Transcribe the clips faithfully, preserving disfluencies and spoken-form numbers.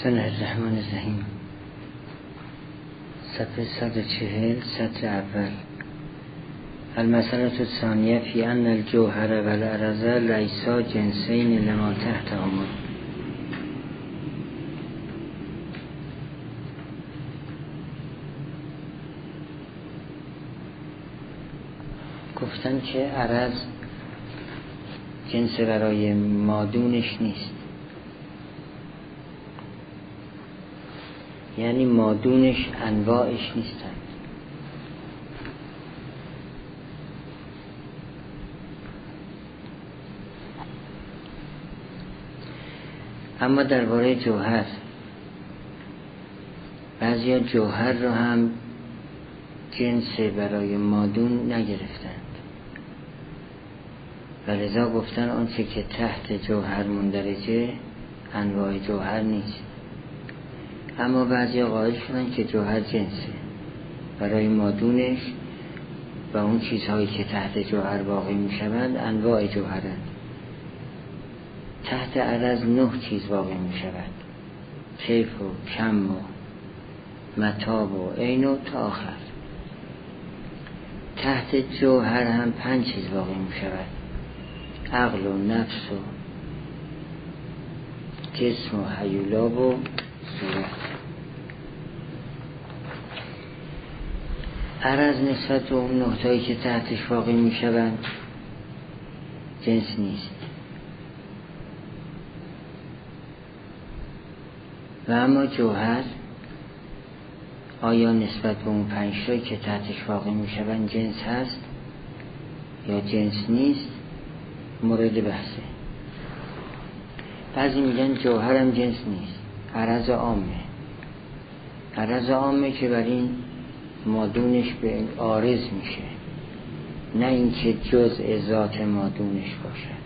بسم الله الرحمن الرحیم. صفحه صد و چهل، سطر اول. المسئله الثانیه فی ان الجوهر و العرض لیسا جنسین لما تحتهما. گفتن که عرض جنس برای مادونش نیست، یعنی مادونش انواعش نیستن. اما درباره جوهر، بعضیا جوهر رو هم جنس برای مادون نگرفتند و لذا گفتن آنچه که تحت جوهر مندرجه انواع جوهر نیست. اما بعضی قائل شدن که جوهر جنسه برای مادونش و اون چیزهایی که تحت جوهر واقع می شوند انواع جوهرند. تحت عرض نه چیز واقع می شود: کیف و کم و متاب و عین و تا آخر. تحت جوهر هم پنج چیز واقع می شود: عقل و نفس و جسم و هیولا و صورت. عرض نسبت به اون نقطه‌ای که تحتش واقع می شوند جنس نیست. و اما جوهر آیا نسبت به اون پنج تایی که تحتش واقع می شوند جنس هست یا جنس نیست مورد بحثه. بعضی میگن جوهر هم جنس نیست، عرض عامه. عرض عامه که بر این مادونش به عارض میشه، نه اینکه جزء ذات مادونش باشه.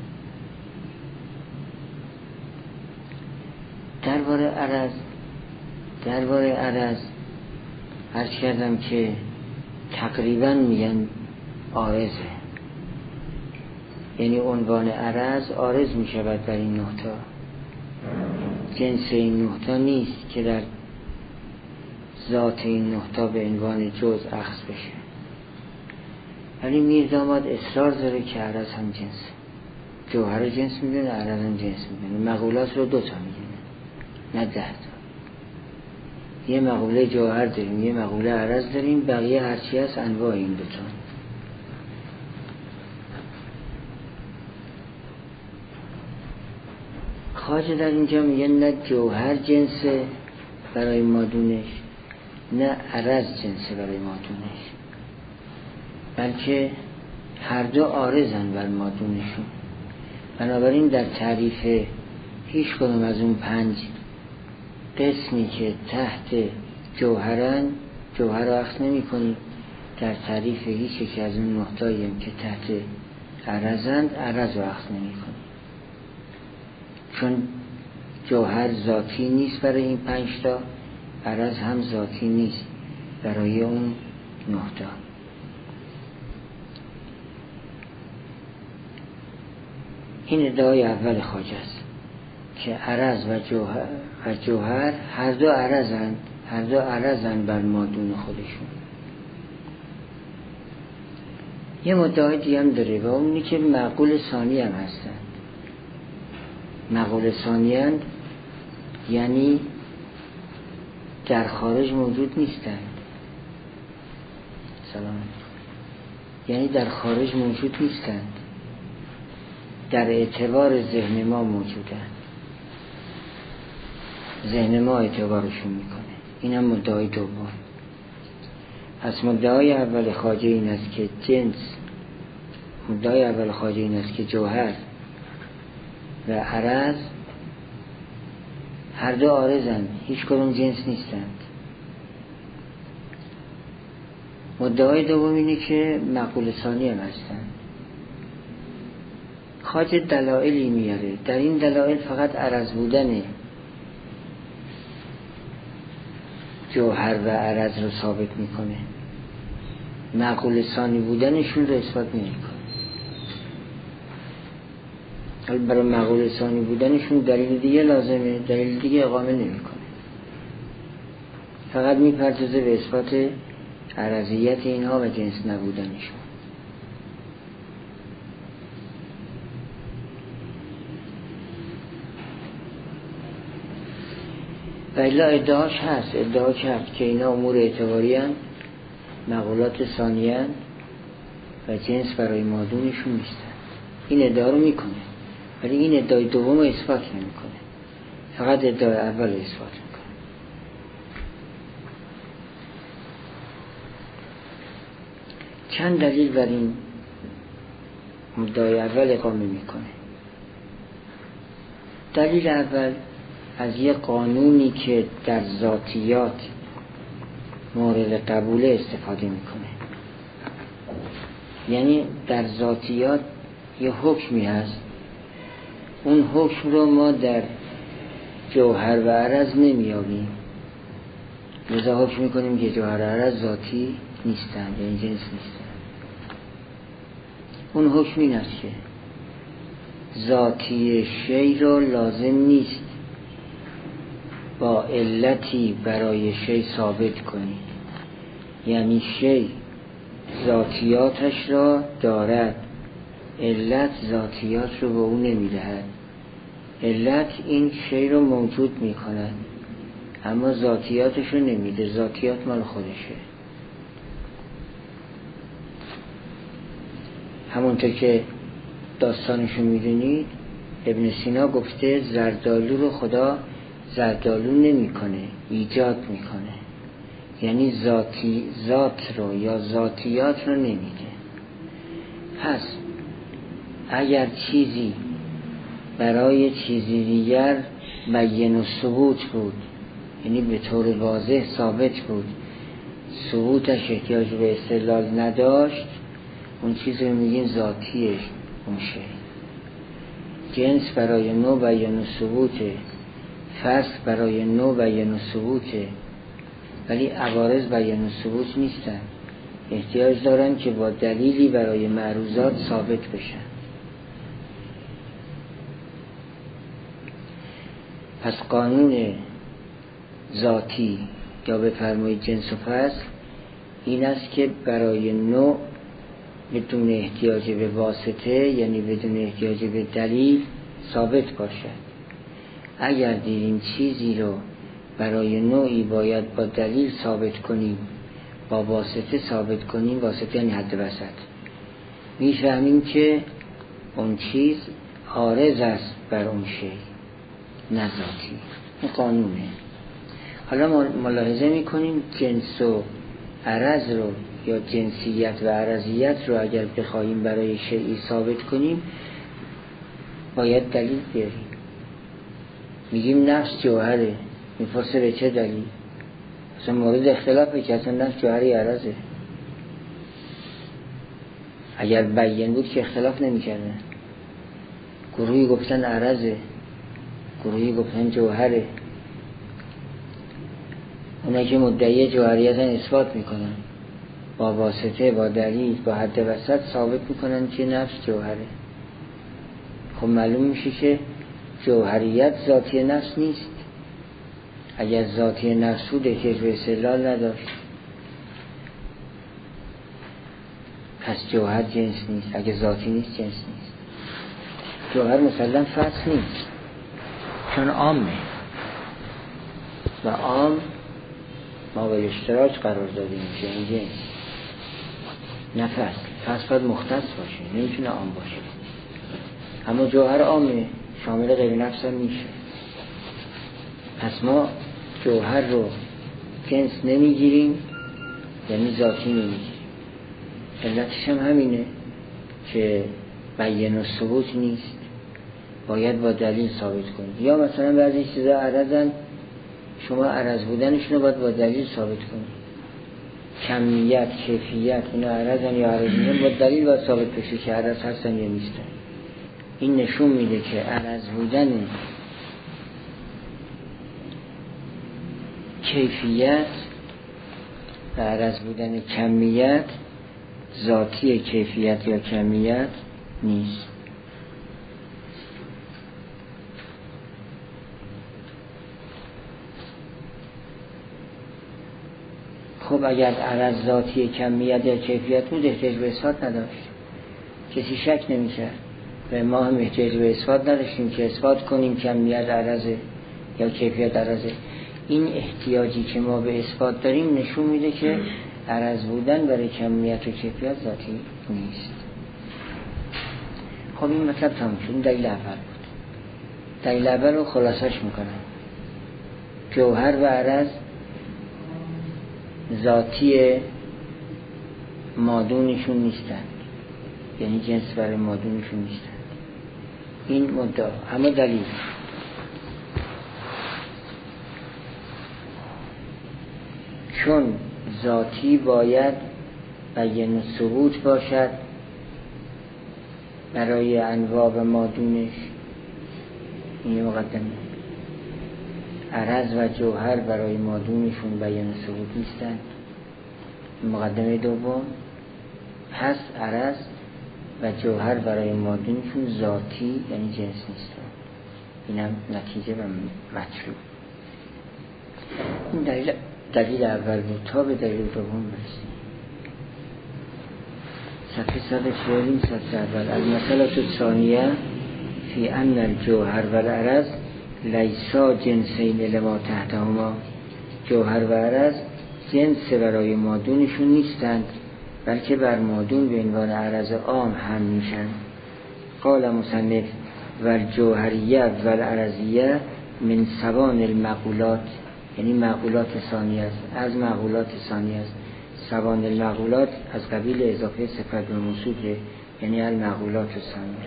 درباره عرض درباره عرض عرض کردم که تقریبا میگن عارضه، یعنی عنوان عرض عارض میشود بر این نقطه، جنس این نقطه نیست که در ذات این نقطه به عنوان جزء اخذ بشه. ولی میر داماد اصرار داره که عرض هم جنس، جوهر جنس میدونه، عرض هم جنس میدونه. مقولات رو دوتا میدونه نه ده تا. یه مقوله جوهر داریم، یه مقوله عرض داریم، بقیه هرچی هست انواع این دوتا. خواجه در اینجا میگه نه جوهر جنسه برای مادونش، نه عرض جنسه برای مادونش، بلکه هر دو عارضن بر مادونشون. بنابراین در تعریف هیچ کدوم از اون پنج قسمی که تحت جوهرن جوهر رو اخذ نمی کنی. در تعریف هیچ یک از اون نقطه‌ای هم که تحت عرضند عرض رو اخذ نمی کنی، چون جوهر ذاتی نیست برای این پنج تا، عرض هم ذاتی نیست برای اون نقطه. این ادعای اول خواجه است که عرض و جوهر و جوهر هر دو عرضند، هر دو عرضند بر مادون خودشون. یه مدعای دیگه هم داره و اونی که معقول ثانی هم هستند. معقول ثانی هستند یعنی در خارج موجود نیستند. سلام. یعنی در خارج موجود نیستند، در اعتبار ذهن ما موجودند، ذهن ما اعتبارشون میکنه. این هم مدعای دوم. از مدعای اول خواجه این است که جنس مدعای اول خواجه این است که جوهر و عرض هر دو عارضند، هیچ کدوم جنس نیستند. مدعای دوم اینه که معقول ثانی هم هستند. خواجه دلایلی میاره، در این دلایل فقط عرض بودن جوهر و عرض رو ثابت میکنه، معقول ثانی بودنشون رو اثبات نمیکنه. حالا برای مقوله ثانی بودنشون دلیل دیگه لازمه، دلیل دیگه اقامه نمیکنه، فقط میپردازه به اثبات عرضیت اینها و جنس نبودنشون. و الا ادعاش هست، ادعا کرد که اینا امور اعتباری هستند، مقولات ثانیه هستند و جنس برای مادونشون نیستند. این ادعا رو میکنه، ولی این ادعای دوم رو اثبات نمیکنه، فقط ادعای اول رو اثبات میکنه. چند دلیل بر این ادعای اول اقامه میکنه. دلیل اول از یک قانونی که در ذاتیات مورد قبوله استفاده میکنه. یعنی در ذاتیات یه حکمی هست، اون حکم رو ما در جوهر و عرض نمیابیم، لذا حکم میکنیم که جوهر و عرض ذاتی نیستند، یعنی جنس نیستند. اون حکم این است که ذاتی شی رو لازم نیست با علتی برای شی ثابت کنی، یعنی شی ذاتیاتش را دارد، علت ذاتیات رو به او نمیدهد. علت این شی رو موجود میکند اما ذاتیاتش رو نمیده، ذاتیات مال خودشه. همونطور که داستانشو میدونید، ابن سینا گفته زردالو رو خدا زردالو نمی کنه، ایجاد میکنه، یعنی ذاتی ذات رو یا ذاتیات رو نمیده. پس اگر چیزی برای چیزی دیگر بیان و ثبوت بود، یعنی به طور واضح ثابت بود، ثبوتش احتیاج به استدلال نداشت، اون چیزی رو میگیم ذاتیش اون شی. جنس برای نوع بیان و ثبوته، فصل برای نوع بیان و ثبوته، ولی عوارض بیان و ثبوت نیستن، احتیاج دارن که با دلیلی برای معروضات ثابت بشن. پس قانون ذاتی یا بفرمایید جنس و فصل این است که برای نوع بدون احتیاج به واسطه، یعنی بدون احتیاج به دلیل ثابت باشد. اگر دیدیم چیزی رو برای نوعی باید با دلیل ثابت کنیم، با واسطه ثابت کنیم، واسطه یعنی حد وسط، میفهمیم که اون چیز عارض است بر اون شی، نه ذاتی. این قانونه. حالا ما ملاحظه میکنیم جنس و عرض رو یا جنسیت و عرضیت رو اگر بخواهیم برای شیئی ثابت کنیم باید دلیل بیاریم. میگیم نفس جوهره، میپرسه به چه دلیل؟ اصلا مورد اختلافه که اصلا نفس جوهری عرضه. اگر بیان بود که اختلاف نمیکردن. گروهی گفتن عرضه، گروهی گفتن جوهره. اونا که مدعی جوهریت اثبات میکنن، با واسطه، با دلیل، با حد وسط ثابت میکنن که نفس جوهره. خب معلوم میشه که جوهریت ذاتی نفس نیست. اگر ذاتی نفس بود احتیاج به استدلال نداشت. پس جوهر جنس نیست. اگر ذاتی نیست جنس نیست. جوهر مسلم فصل نیست، چون عامه و عام ما به اشتراک قرار دادیم که این جنس نه فصل. فصل باید مختص باشه، نمیتونه عام باشه. اما جوهر عامه، شامل غیر نفس هم میشه. پس ما جوهر رو جنس نمیگیریم، یعنی ذاتی نمیگیریم. علتش هم همینه که بیان و ثبوت نیست، باید با دلیل ثابت کنید. یا مثلا بعضی چیزا عرضن، شما عرض بودنشون رو باید با دلیل ثابت کنید. کمیت، کیفیت، اینا عرضن یا عرض نیستن، با دلیل باید ثابت بشه که عرض هستن یا نیستن. این نشون میده که عرض بودن کیفیت و عرض بودن کمیت ذاتی کیفیت یا کمیت نیست. خب اگر عرض ذاتی کمیت یا کیفیت بود احتیاج به اثبات نداشت، کسی شک نمی‌کرد و ما هم احتیاج به اثبات نداشتیم که اثبات کنیم کمیت عرض یا کیفیت عرضه. این احتیاجی که ما به اثبات داریم نشون میده که عرض بودن برای کمیت و کیفیت ذاتی نیست. خب این مطلب تمام شد. دلیل اول بود. دلیل اول رو خلاصش میکنم. جوهر و عرض ذاتی مادونشون نیستن، یعنی جنس برای مادونشون نیستن. این مدعا. اما دلیل چون ذاتی باید بیان ثبوت باشد برای انواع و مادونش، این مقدمه. عرض و جوهر برای مادونشون بیان ثبوت نیستن، مقدمه دوم. پس عرض و جوهر برای مادونشون ذاتی یعنی جنس نیستن. این هم نتیجه و مطلوب. این دلیل دلیل اول بود. تا به دلیل دوم برسیم. صفحه صد و چهل صفحه اول. المسئله الثانیه فی ان الجوهر و العرض لیسا جنسین لما تحتهما. جوهر و عرض جنس برای مادونشون نیستند، بلکه بر مادون به عنوان عرض عام هم میشن. قال مصنف و الجوهریه و العرضیه من سبان المقولات، یعنی معقولات ثانیه است، از معقولات ثانیه است. سبان المقولات از قبیل اضافه صفت به موصوف، یعنی المعقولات ثانیه.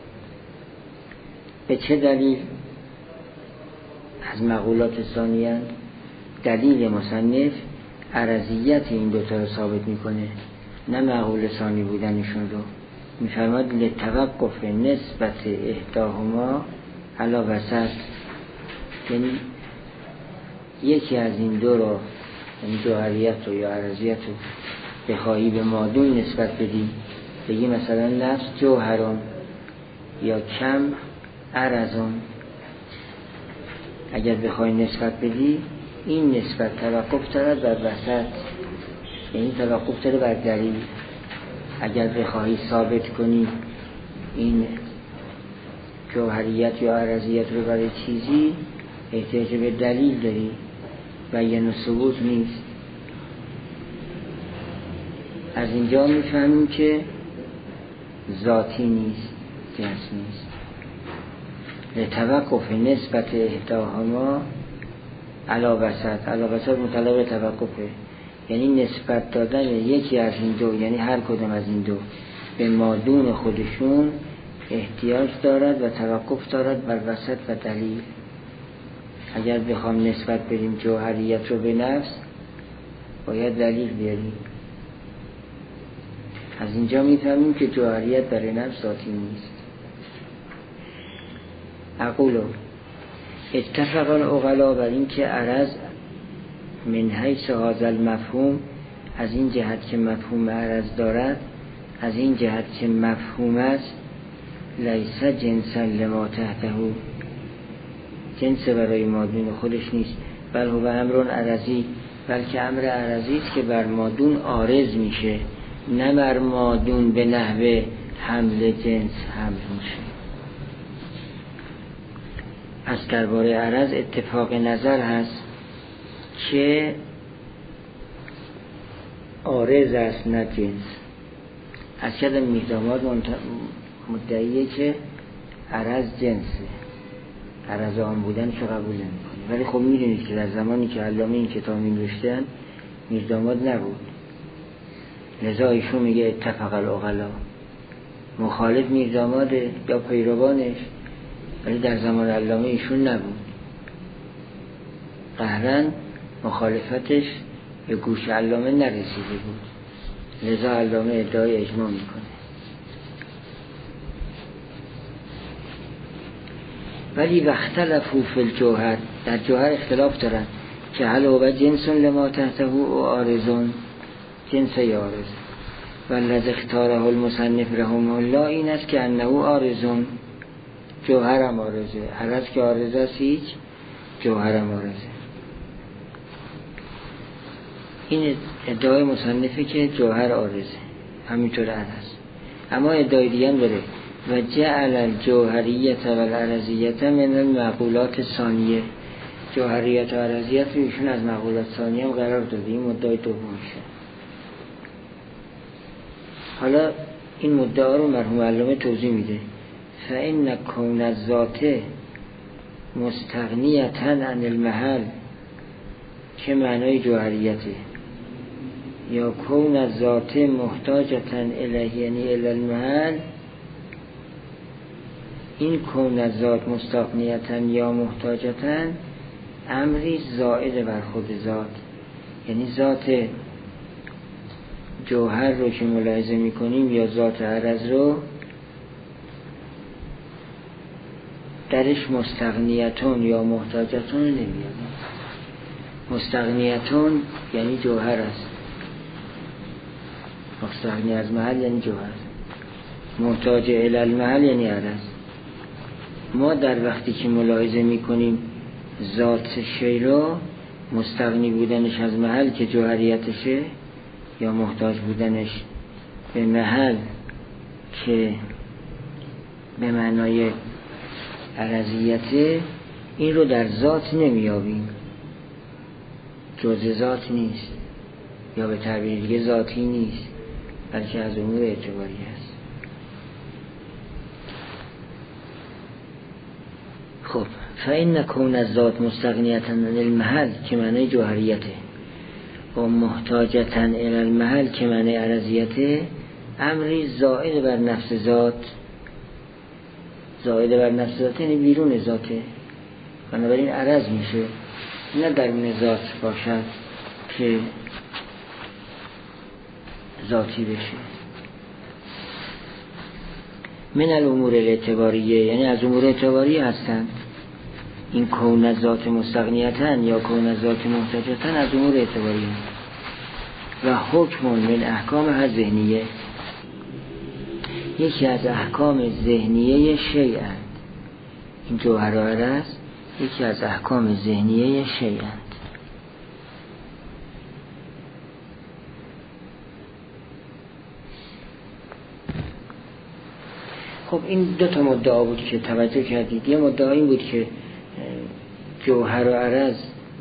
به چه دلیل از معقولات ثانیه؟ دلیل مصنف عرضیت این دوتا رو ثابت میکنه، نه معقول ثانی بودنشون رو. میفرماد لتوقف نسبت احداهما علی وسط، یعنی یکی از این دو رو، یعنی جوهریت رو یا عرضیت رو بخواهی به مادون نسبت بدی، بگی مثلا نفس جوهرون یا کم عرضون، اگر بخوای نسبت بدی این نسبت توقف دارد بر وسط، یعنی توقف داره بر دلیل. اگر بخواهی ثابت کنی این جوهریت یا عرضیت رو برای چیزی، احتیاج به دلیل داری، بیان و ثبوت نیست. از اینجا میفهمیم که ذاتی نیست، جنس نیست. لتوقف نسبت احداهما علی وسط. علی وسط مطلب توقفه، یعنی نسبت دادن یکی از این دو، یعنی هر کدام از این دو به مادون خودشون احتیاج دارد و توقف دارد بر وسط و دلیل. اگر بخوام نسبت بدیم جوهریت رو به نفس، باید دلیل بیاریم. از اینجا میفهمیم که جوهریت برای نفس ذاتی نیست. اقولو اتفق العقلا بر این که عرض من حیث هذا المفهوم، از این جهت که مفهوم عرض دارد، از این جهت که مفهوم است، لیس جنسا لما تحته، جنس برای مادون خودش نیست، بل هو امر عرضی، بلکه امر عرضی است که بر مادون عارض میشه، نه بر مادون به نحوه حمل جنس حمل میشه. از درباره عرض اتفاق نظر هست که عارض است نه جنس. از کدام میرداماد مدعیه که عرض جنسه، عرض آن بودن که قبول نمی کنه. ولی خب میدونید که در زمانی که علامه این کتاب می نوشتن میرداماد نبود، لذا ایشون میگه اتفق العقلا، مخالف میرداماده یا پیروانش، ولی در زمان علامه ایشون نبود. قهرن مخالفتش به گوش علامه نرسیده بود، لذا علامه ادعای اجماع میکنه. ولی واختلفوا فی الجوهر، در جوهر اختلاف دارن که هل هو جنس لما تحته و عارضون، جنس یا عارض. والذی اختاره المصنف رحمه الله این است که انه عارضون، جوهرم عارضه. عرض که عارضه است هیچ، جوهرم عارضه. این ادعای مصنفه که جوهر عارضه، همینطور عرض. اما ادعای دیگه هم داره و جعل الجوهریت و العرضیت من المعقولات ثانیه، جوهریت و عرضیت رو ایشون از معقولات ثانیه هم قرار داده. این مدعای دومشه. حالا این مدعا رو مرحوم علامه توضیح میده. فإن کون الذات مستغنیة عن المحل، چه معنای جوهریته، یا کون الذات محتاجة الیه یعنی الی المحل، این کون الذات مستغنیة یا محتاجة امری زائد بر خود ذات، یعنی ذات جوهر رو که ملاحظه میکنیم یا ذات عرض رو درش مستغنیتون یا محتاجتون نمیاد. مستغنیتون یعنی جوهر است، مستغنی از محل یعنی جوهر، محتاج الی المحل یعنی عرض. ما در وقتی که ملاحظه میکنیم ذات شی رو، مستغنی بودنش از محل که جوهریتشه یا محتاج بودنش به محل که به معنای عرضیته، این رو در ذات نمیابیم، جزء ذات نیست یا به تعبیر دیگه ذاتی نیست، بلکه از امور اعتباری است. خب فإن کون الذات مستغنیة عن المحل که معنی جوهریته و محتاجة الی المحل که معنی عرضیته، امری زائد بر نفس ذات، زائد بر نفس ذات یعنی بیرون ذاته، بنابراین عرض میشه، نه درون ذات باشد که ذاتی بشه. من الامور الاعتباریه یعنی از امور اعتباری هستند. این کون ذات مستغنیتن یا کون ذات محتاجتن از امور اعتباری و حکم من احکام هر ذهنیه، یکی از احکام ذهنیه شیئند. این جوهر و عرض یکی از احکام ذهنیه شیئند. خب این دو تا مدعا بود که توجه کردید. یه مدعا این بود که جوهر و عرض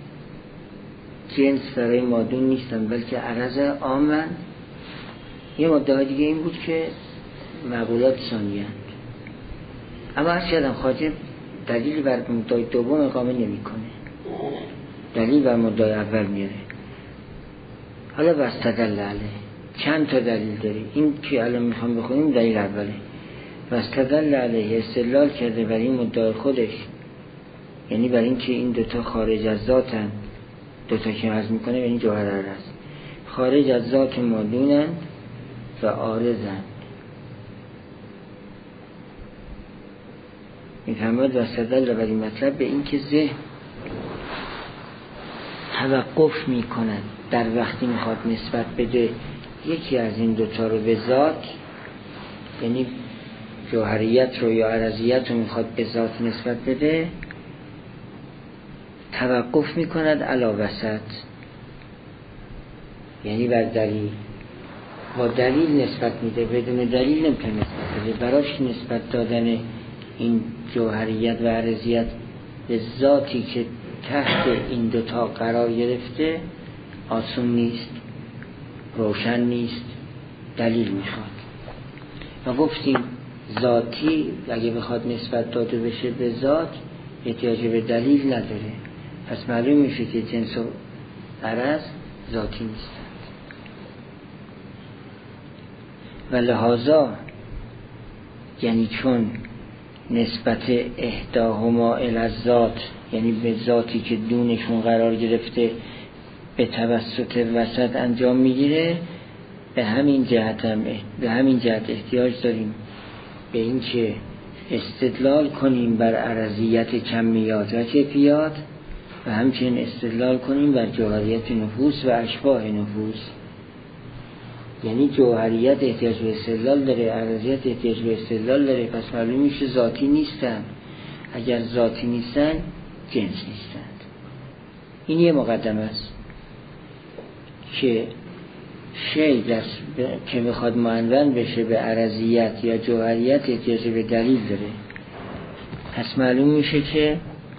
جنس برای مادون نیستن بلکه عرض عامن. یه مدعا دیگه این بود که معقولات ثانیه. اما هر چیزم خواجه دلیل بر مدعای دوم اقامه نمی کنه، دلیل بر مدعای اول میاره. حالا واستدل علیه، چند تا دلیل داری. این که الان میخوام بخونیم دلیل اوله. واستدل علیه، استدلال کرده بر این مدعای خودش، یعنی بر این که این دوتا خارج از ذاتن، دوتا که عرض میکنه یعنی جوهر عرض خارج از ذات مادونن و عارضن. میفهمد واستدل بر این مطلب به این که ذهن توقف میکنن در وقتی میخواد نسبت بده یکی از این دوتا رو به ذات، یعنی جوهریت رو یا عرضیت رو میخواد به ذات نسبت بده، توقف میکند علی وسط، یعنی بر دلیل. با دلیل نسبت میده، بدون دلیل نمیتونه نسبت بده. براش نسبت دادن این جوهریت و عرضیت به ذاتی که تحت این دوتا قرار گرفته آسون نیست، روشن نیست، دلیل میخواد. و گفتیم ذاتی اگه بخواد نسبت داده بشه به ذات احتیاج به دلیل نداره، پس معلوم میشه که جنس و عرض ذاتی نیستند. و لحاظا یعنی چون نسبت احداهما الی الذات، یعنی به ذاتی که دونشون قرار گرفته به توسط وسط انجام میگیره، به همین جهت هم به همین جهت احتیاج داریم به این که استدلال کنیم بر عرضیت کمیات و کیفیات و همچنین استدلال کنیم بر جوهریت نفوس و اشباح نفوس. یعنی جوهریت احتیاج به استدلال داره، عرضیت احتیاج به استدلال داره، پس معلوم میشه ذاتی نیستن. اگر ذاتی نیستن جنس نیستند. این یه مقدمه است که شی که میخواد معنون بشه به عرضیت یا جوهریت احتیاج به دلیل داره. پس معلوم میشه که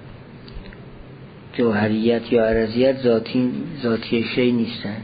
جوهریت یا عرضیت ذاتی ذاتی شی نیستند.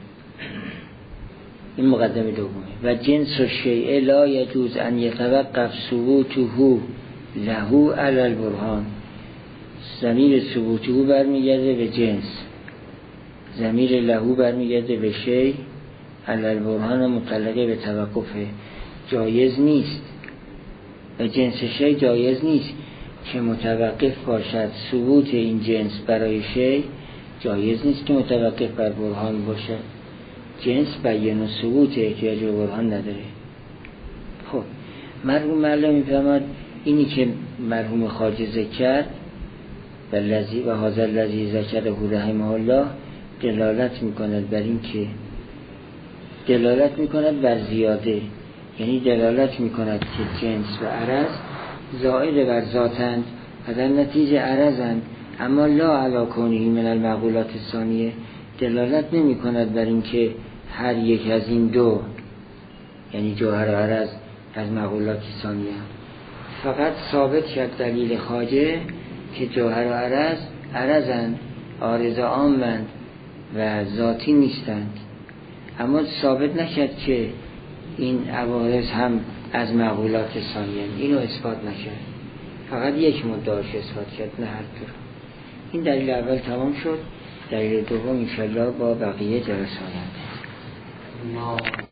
این مقدمه دومه. و جنس و شیء لا یجوز ان یتوقف ثبوته له علی البرهان. ضمیر ثبوته برمیگرده به جنس، ضمیر له برمیگرده به شیء، علی البرهان متعلقه به توقفه. جایز نیست و جنس شیء جایز نیست که متوقف باشد. ثبوت این جنس برای شیء جایز نیست که متوقف بر برهان باشد. جنس بیان و ثبوت احتیاج به برهان نداره. خب مرحوم معلم میفهمد اینی که مرحوم خواجه ذکر کرد و لذی و حاضر لذی ذکره رحمه الله دلالت میکند بر این که دلالت میکند بر زیاده، یعنی دلالت میکند که جنس و عرض زائد بر ذاتند و در نتیجه عرضند، اما لا علی کونه من المعقولات الثانیه. دلالت نمی کند بر این که هر یک از این دو یعنی جوهر و عرض از معقولات ثانیه. فقط ثابت کرد دلیل خواجه که جوهر و عرض عرضند، عارض عامند و ذاتی نیستند، اما ثابت نکرد که این عوارض هم از معقولات ثانیه. اینو اثبات نکرد، فقط یک مدعاش اثبات کرد، نه هر دو. این دلیل اول تمام شد. دلیل دوم انشالله با بقیه جلسات.